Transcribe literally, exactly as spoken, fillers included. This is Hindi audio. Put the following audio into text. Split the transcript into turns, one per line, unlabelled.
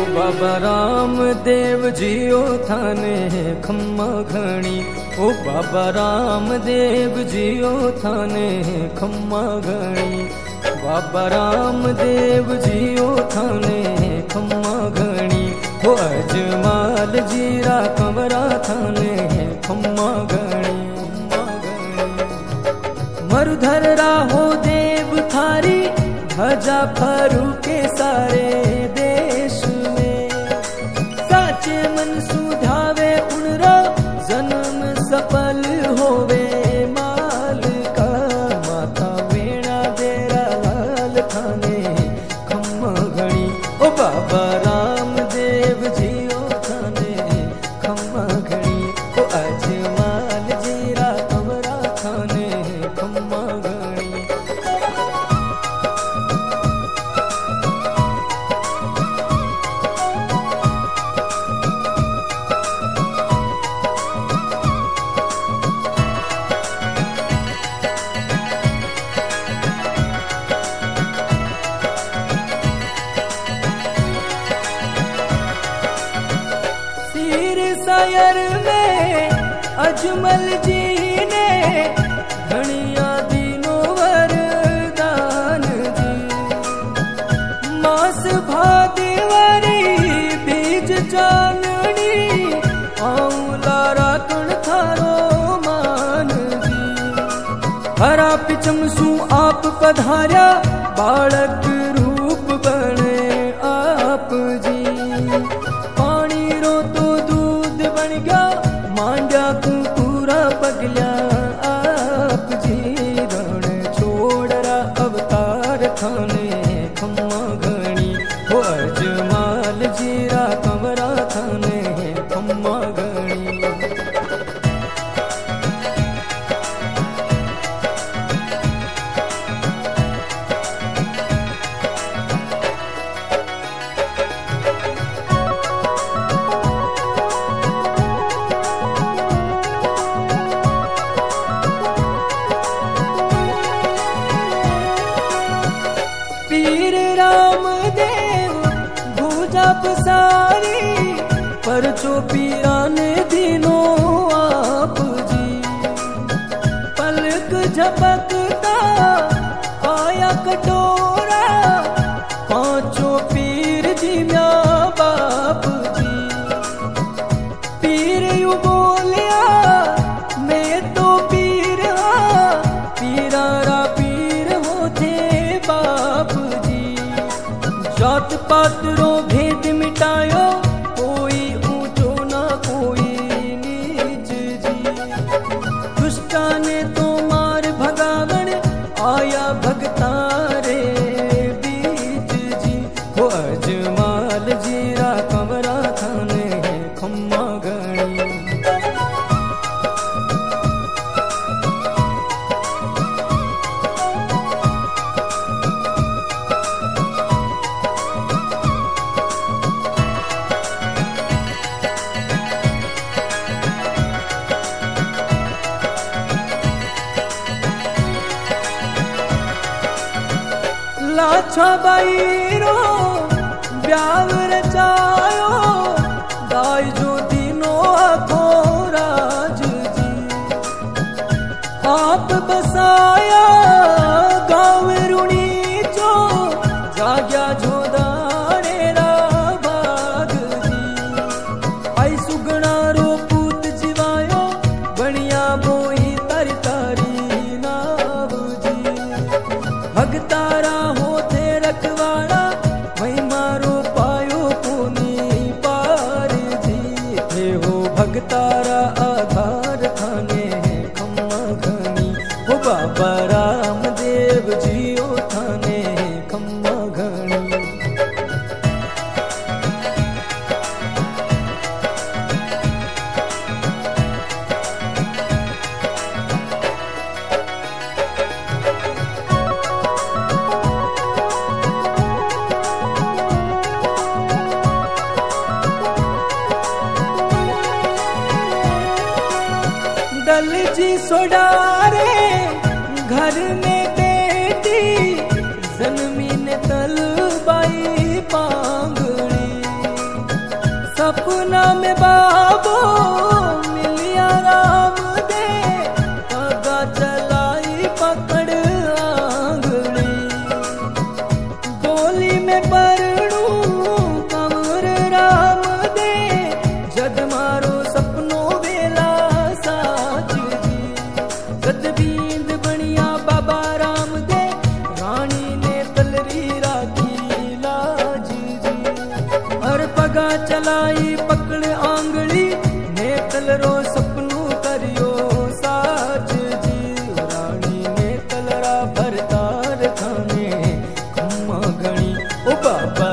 बाबा रामदेव जियो थाने खम्मा घणी। ओ बाबा रामदेव जियो थाने खम्मा घणी। बाबा रामदेव जियो थाने खम्मा घणी। ओ अजमाल जीरा कंवरा थाने खम्मा घणी। मरुधर राहो देव थारी ध्वजा फरू के सारे देश में। साचे मन सुधावे उनरो जन्म सफल होवे माल का। माता वेणा देरा लाल थाने खम्मा घणी। ओ बाबा रामदेव जियो थाने खम्मा घणी। ओ अजमाल जीरा कंवरा थाने खम्मा घणी। सायर में अजमल जी ने घणिया दीनो वरदान जी। मास भादेवरी बीज जाननी आऊं लारा कण थारो मान जी। हरा पिचमसू आप पधार्या बालक रूप बने आप जी। मांड्या कुंकुरा पगल्या आप जी। रण छोड़रा अवतार थाने खम्मा घणी। ओ अजमाल जीरा कंवरा थाने खम्मा घणी। पीर रामदेव भूजा पसारी पर जो पीराने दिनो आप जी। पलक झपकता आया कटोरा पांचों पीर जी म्या बाप जी। पीर यू बोलिया मैं तो पीर हाँ पीरारा पीर होते बाप जी। जात पात रो भेद मिटायो कोई ऊंचो ना कोई नीच जी। दुष्टा ने तो मार भगावण आया भगतारे बीच जी। वो अजमाल जीरा कंवरा थाने खम्मा घणी। लाछा बाई रो ब्याव रचायो दाई जो दिनो आखो राज जी। आप बसाया गाँव रुणी जो जाग्या जो दानेरा बाग जी। आई सुगना रो पूत जीवायो बनिया बोई तारी तारी नाव जी। भगतारा होते रखवाड़ा वही मारो पायो पुनी पार जी। थे हो भगतारा आधार थाने खम्मा घणी। हो बाबा रामदेव जियो थाने खम्मा घणी। दल जी सोडारे घर में बेटी जन्मी ने तल बाई पांगड़ी। लाई पकड़ आंगली ने तलरो सपनू करियो साच जी रानी ने तलरा भरतार खाने खम्मा घणी ओ बाबा